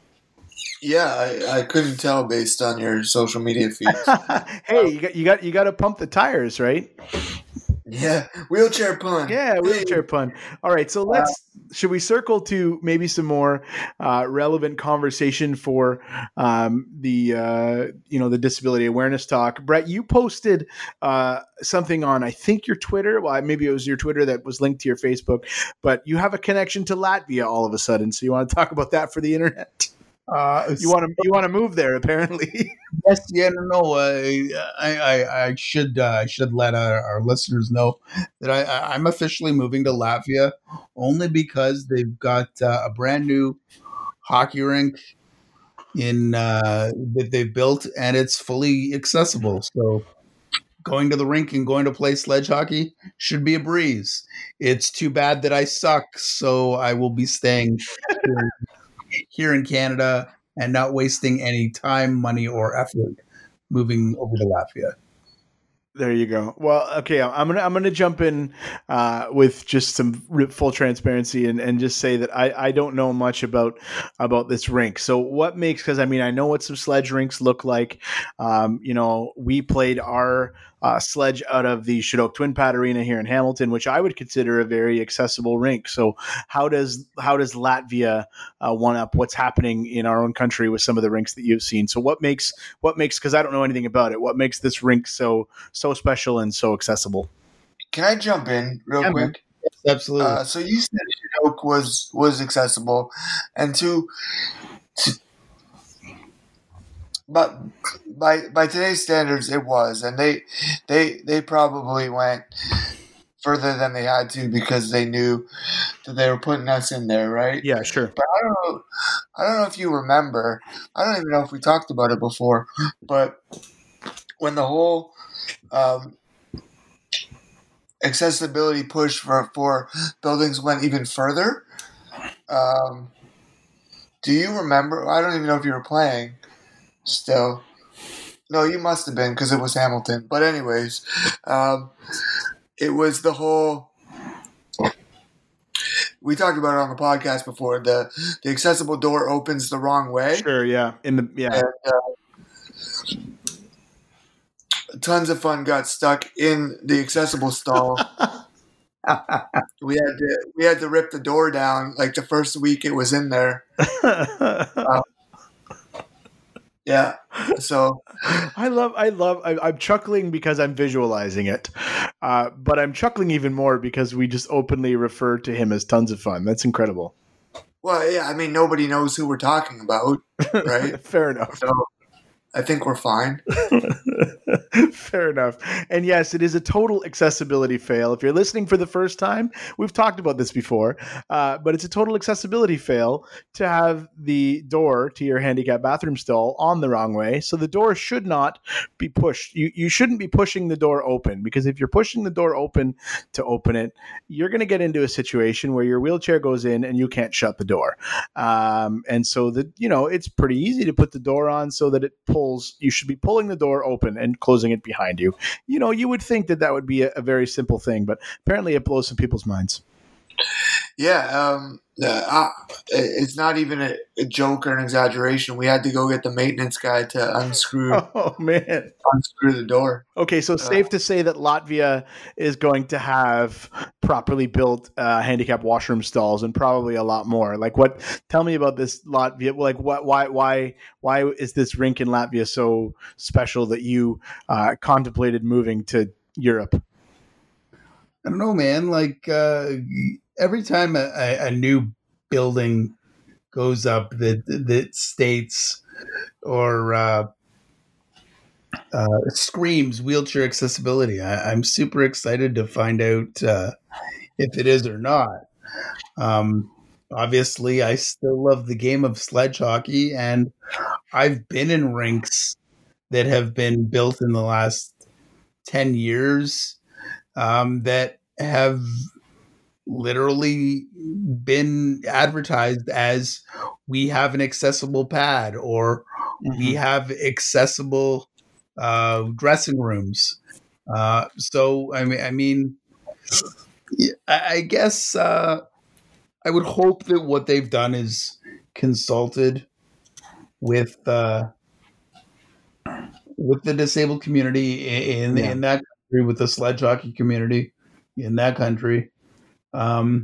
Yeah, I, I couldn't tell based on your social media feeds. Hey, you got you got you got to pump the tires, right? Yeah, wheelchair pun. Yeah, wheelchair pun. All right, so let's uh, should we circle to maybe some more uh, relevant conversation for um, the uh, you know the disability awareness talk. Brett, you posted uh, something on I think your Twitter. Well, maybe it was your Twitter that was linked to your Facebook, but you have a connection to Latvia all of a sudden. So you want to talk about that for the internet? Uh, you want to you want to move there apparently. Yes, yeah, no, no. Uh, I, I, I should uh, I should let our, our listeners know that I, I'm officially moving to Latvia only because they've got uh, a brand new hockey rink in uh, that they've built, and it's fully accessible. So going to the rink and going to play sledge hockey should be a breeze. It's too bad that I suck, so I will be staying here, here in Canada and not wasting any time, money, or effort moving over to Latvia. There you go. Well, okay, I'm gonna I'm gonna jump in uh, with just some full transparency and, and just say that I, I don't know much about about this rink. So what makes because I mean I know what some sledge rinks look like. Um, you know, we played our uh, sledge out of the Shidok Twin Pad Arena here in Hamilton, which I would consider a very accessible rink. So how does how does Latvia uh, one up what's happening in our own country with some of the rinks that you've seen? So what makes what makes because I don't know anything about it. What makes this rink so so special and so accessible? Can I jump in real yeah, quick? Yes, absolutely. Uh, so you said Shidok was was accessible, and to, to but by by today's standards, it was, and they they they probably went further than they had to because they knew that they were putting us in there, right? Yeah, sure. But I don't know. I don't know if you remember. I don't even know if we talked about it before. But when the whole um, accessibility push for for buildings went even further, um, do you remember? I don't even know if you were playing. Still, no, you must have been because it was Hamilton. But anyways, um, it was the whole. We talked about it on the podcast before. The the accessible door opens the wrong way. Sure, yeah, in the yeah. And, uh, tons of fun got stuck in the accessible stall. we had to we had to rip the door down like the first week it was in there. um, Yeah. So I love, I love, I, I'm chuckling because I'm visualizing it. Uh, but I'm chuckling even more because we just openly refer to him as tons of fun. That's incredible. Well, yeah, I mean, nobody knows who we're talking about, right? Fair enough. So I think we're fine. Fair enough. And yes, it is a total accessibility fail. If you're listening for the first time, we've talked about this before, uh, but it's a total accessibility fail to have the door to your handicap bathroom stall on the wrong way. So the door should not be pushed. You, you shouldn't be pushing the door open because if you're pushing the door open to open it, you're going to get into a situation where your wheelchair goes in and you can't shut the door. Um, and so that, you know, it's pretty easy to put the door on so that it pulls. You should be pulling the door open and closing it behind you. You know, you would think that that would be a, a very simple thing, but apparently it blows some people's minds. Yeah, um, uh, it's not even a, a joke or an exaggeration. We had to go get the maintenance guy to unscrew. Oh man, unscrew the door. Okay, so uh, safe to say that Latvia is going to have properly built uh, handicap washroom stalls and probably a lot more. Like, what? Tell me about this Latvia. Like, what? Why? Why? Why is this rink in Latvia so special that you uh, contemplated moving to Europe? I don't know, man. Like uh, every time a, a new building goes up that that states or uh, uh, screams wheelchair accessibility, I, I'm super excited to find out uh, if it is or not. Um, obviously, I still love the game of sledge hockey, and I've been in rinks that have been built in the last ten years. Um, that have literally been advertised as we have an accessible pad or mm-hmm. we have accessible uh, dressing rooms. Uh, so I mean, I mean, I guess uh, I would hope that what they've done is consulted with uh, with the disabled community in, yeah. in that. With the sledge hockey community in that country. Um,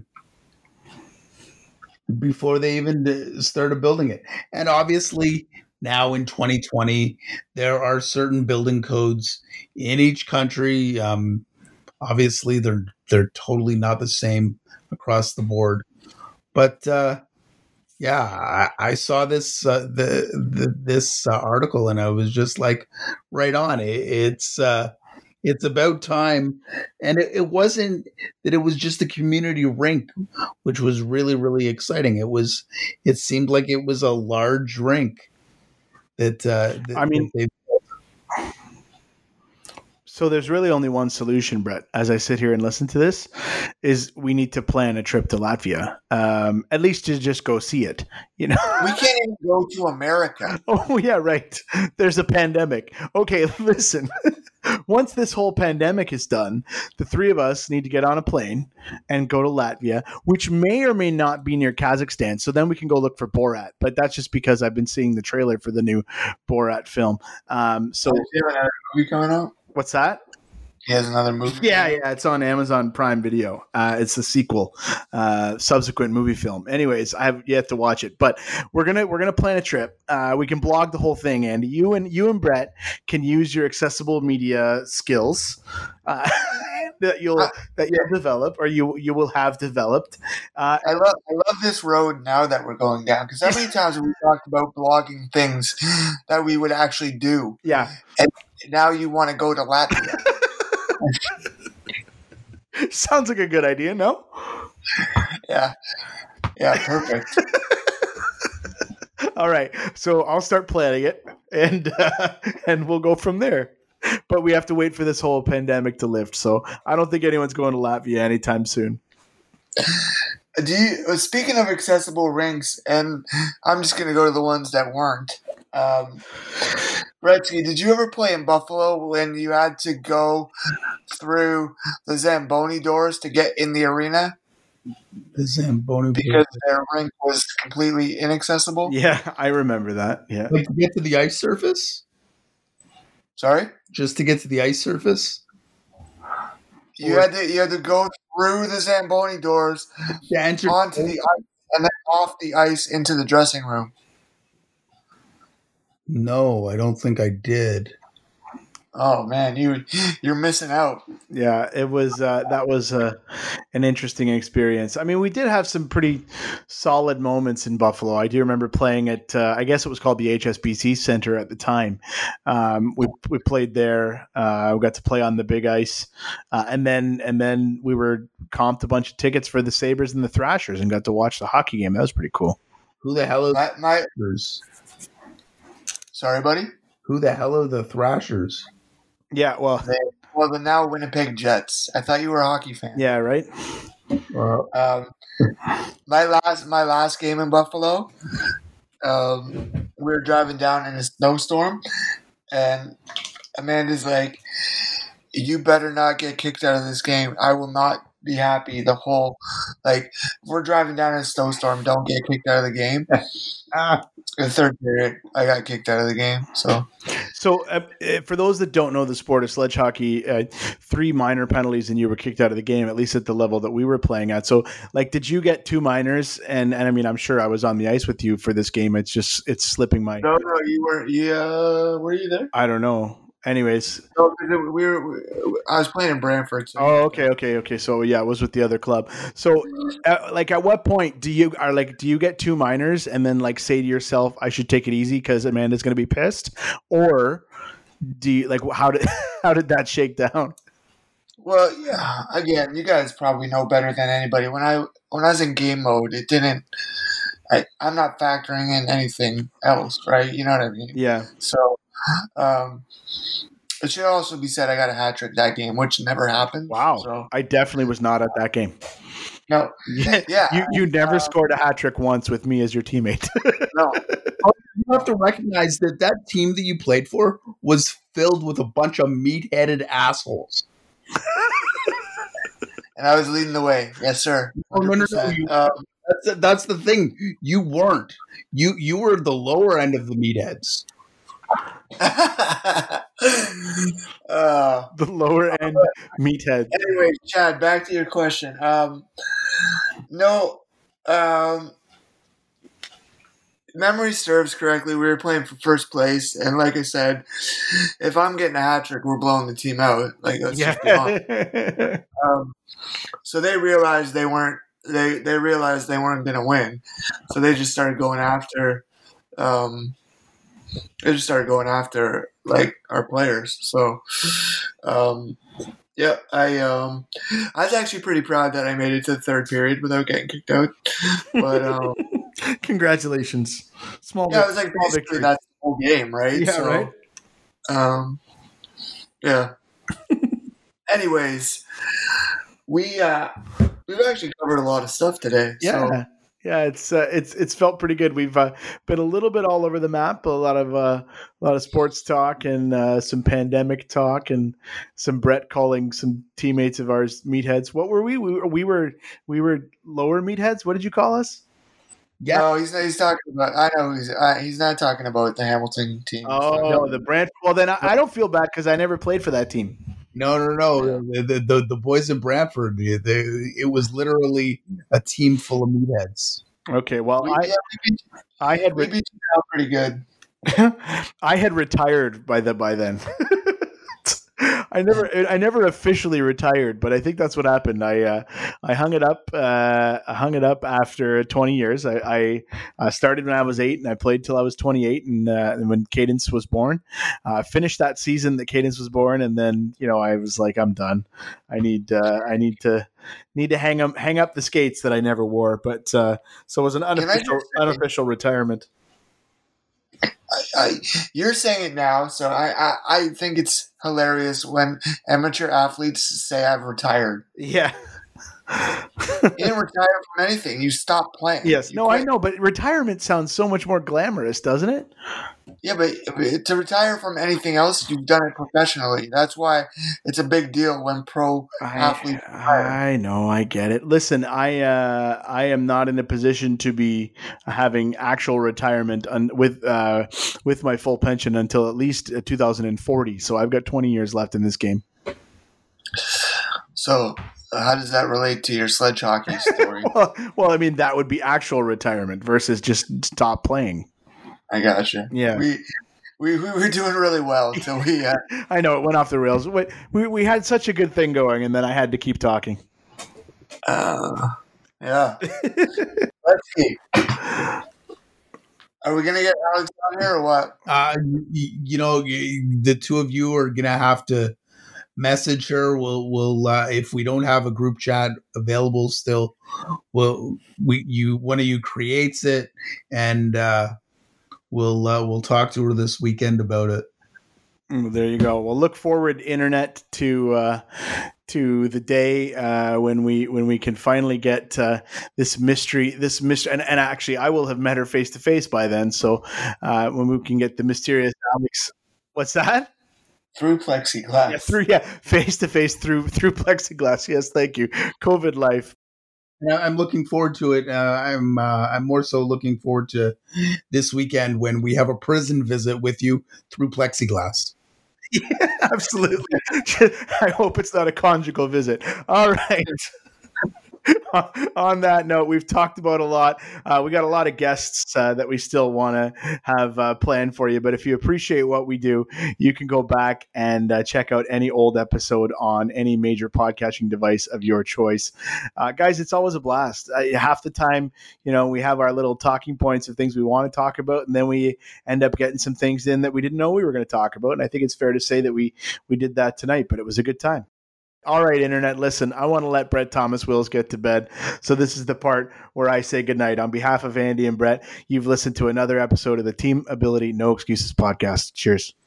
before they even started building it. And obviously now in twenty twenty, there are certain building codes in each country. Um, obviously they're, they're totally not the same across the board, but, uh, yeah, I, I saw this, uh, the, the, this uh, article and I was just like, right on. It, it's, uh, It's about time. And it, it wasn't that it was just a community rink, which was really, really exciting. It was, it seemed like it was a large rink that, uh, that I mean, that they so there's really only one solution, Brett, as I sit here and listen to this, is we need to plan a trip to Latvia, um, at least to just go see it. You know, We can't even go to America. oh yeah, right. There's a pandemic. Okay, listen. Once this whole pandemic is done, the three of us need to get on a plane and go to Latvia, which may or may not be near Kazakhstan. So then we can go look for Borat. But that's just because I've been seeing the trailer for the new Borat film. Um, so Does he have another movie coming out? what's that? He has another movie. Yeah, yeah, it's on Amazon Prime Video. Uh, it's a sequel, uh, subsequent movie film. Anyways, I have yet to watch it, but we're gonna we're gonna plan a trip. Uh, we can blog the whole thing, Andy. You and you and Brett can use your accessible media skills uh, that you'll Uh, that you'll develop, or you you will have developed. Uh, I love I love this road now that we're going down, because how many times have we talked about blogging things that we would actually do? yeah, Now you want to go to Latvia. sounds like a good idea. No. Yeah. Yeah, perfect. All right, so I'll start planning it, and uh, and we'll go from there. But we have to wait for this whole pandemic to lift. So I don't think anyone's going to Latvia anytime soon. Do you, speaking of accessible rinks, and I'm just going to go to the ones that weren't. Um, Gretzky, did you ever play in Buffalo when you had to go through the Zamboni doors to get in the arena the Zamboni because their rink was completely inaccessible? Yeah, I remember that. Yeah. like to get to the ice surface, Sorry? just to get to the ice surface. You had to you had to go through the Zamboni doors To enter, onto the ice and then off the ice into the dressing room. no, I don't think I did. Oh man, you you're missing out. Yeah, it was uh, that was uh, an interesting experience. I mean, we did have some pretty solid moments in Buffalo. I do remember playing at uh, I guess it was called the H S B C Center at the time. Um, we we played there. Uh, we got to play on the big ice, uh, and then and then we were comped a bunch of tickets for the Sabres and the Thrashers, and got to watch the hockey game. That was pretty cool. Who the hell are My, my the Thrashers? sorry, buddy. Who the hell are the Thrashers? Yeah, well, Well, the now Winnipeg Jets. I thought you were a hockey fan. yeah, right. Uh, Um, my last my last game in Buffalo, um, we were driving down in a snowstorm, and Amanda's like, "You better not get kicked out of this game. I will not be happy the whole like. If we're driving down in a snowstorm, don't get kicked out of the game." ah, In the third period, I got kicked out of the game. So So, uh, uh, for those that don't know the sport of sledge hockey, uh, three minor penalties and you were kicked out of the game, at least at the level that we were playing at. So, like, did you get two minors? And, and I mean, I'm sure I was on the ice with you for this game. It's just, it's slipping my, no, no, you were, yeah, were you there? I don't know. Anyways. No, 'cause it- we were. We, I was playing in Brantford. So. Oh, okay, okay, okay. So yeah, it was with the other club. So, uh, like, at what point do you are like, do you get two minors and then like say to yourself, I should take it easy because Amanda's going to be pissed, or do you like how did how did that shake down? Well, yeah. Again, you guys probably know better than anybody. When I when I was in game mode, it didn't. I I'm not factoring in anything else, right? You know what I mean? Yeah. So, um, it should also be said I got a hat trick that game, which never happened. Wow. So I definitely was not at that game. no, Yeah. yeah. You you never uh, scored a hat trick once with me as your teammate. no. you have to recognize that that team that you played for was filled with a bunch of meat-headed assholes. And I was leading the way. Yes, sir. Oh, no, no, no, one hundred percent. you- Um, That's that's the thing. You weren't. You you were the lower end of the meatheads. uh, The lower end meathead. Anyway, Chad, back to your question. Um, no, um, memory serves correctly. We were playing for first place, and like I said, if I'm getting a hat trick, we're blowing the team out. Like let's just be honest. Yeah. Um, so they realized they weren't. They they realized they weren't going to win, so they just started going after. Um, they just started going after like our players. So, um, yeah, I um, I was actually pretty proud that I made it to the third period without getting kicked out. But um, Congratulations, small. yeah, it was like small basically victory. that's the whole game, right? Yeah, so, right. Um, yeah. Anyways, we uh, we've actually covered a lot of stuff today. Yeah. So. Yeah, it's uh, it's it's felt pretty good. We've uh, been a little bit all over the map. A lot of uh, a lot of sports talk and uh, some pandemic talk and some Brett calling some teammates of ours meatheads. What were we? We were we were, we were lower meatheads. What did you call us? Yeah. No, he's he's talking about. I know he's uh, he's not talking about the Hamilton team. Oh, so. the Brant. Well, then I, I don't feel bad because I never played for that team. No, no, no. The, the, the, the boys in Brantford, they, they, it was literally a team full of meatheads. Okay, well, We, I yeah, we beat, I had we re- beat you out pretty good. I had retired by the by then. I never I never officially retired, but I think that's what happened. I uh, I hung it up. Uh, I hung it up after twenty years. I, I uh, started when I was eight, and I played till I was twenty-eight. And, uh, and when Cadence was born, I uh, finished that season that Cadence was born, and then you know I was like, I'm done. I need uh, I need to need to hang up hang up the skates that I never wore. But uh, so it was an unofficial unofficial retirement. I, I, you're saying it now, so I, I, I think it's hilarious when amateur athletes say I've retired. Yeah. You didn't retire from anything. You stopped playing. Yes. You no, quit. I know, but retirement sounds so much more glamorous, doesn't it? Yeah, but, but to retire from anything else, you've done it professionally. That's why it's a big deal when pro athletes I, retire. I know, I get it. Listen, I uh, I am not in a position to be having actual retirement un- with uh, with my full pension until at least two thousand forty. So I've got twenty years left in this game. So how does that relate to your sledge hockey story? well, well, I mean, that would be actual retirement versus just stop playing. I gotcha. Yeah. We, we, we were doing really well until we... Uh, I know, it went off the rails. We, we, we had such a good thing going, and then I had to keep talking. uh, yeah. Let's see. Are we going to get Alex on here or what? Uh, you, you know, the two of you are going to have to message her. We'll, we'll uh, if we don't have a group chat available still, we'll, we, you, one of you creates it, and uh, we'll, uh, we'll talk to her this weekend about it. There you go. Well, look forward, internet, to uh, to the day uh, when we when we can finally get uh, this mystery, this mystery, and, and actually, I will have met her face to face by then. So uh, when we can get the mysterious Alex, what's that? Through plexiglass. Yeah, through yeah, face to face through through plexiglass. Yes, thank you. COVID life. Yeah, I'm looking forward to it. Uh, I'm uh, I'm more so looking forward to this weekend when we have a prison visit with you through plexiglass. Yeah, absolutely. I hope it's not a conjugal visit. All right. On that note, we've talked about a lot. Uh, we got a lot of guests uh, that we still want to have uh, planned for you. But if you appreciate what we do, you can go back and uh, check out any old episode on any major podcasting device of your choice. Uh, guys, it's always a blast. Uh, half the time, you know, we have our little talking points of things we want to talk about, and then we end up getting some things in that we didn't know we were going to talk about. And I think it's fair to say that we we did that tonight, but it was a good time. All right, internet, listen, I want to let Brett Thomas Wills get to bed. So this is the part where I say goodnight. On behalf of Andy and Brett, you've listened to another episode of the Team Ability No Excuses podcast. Cheers.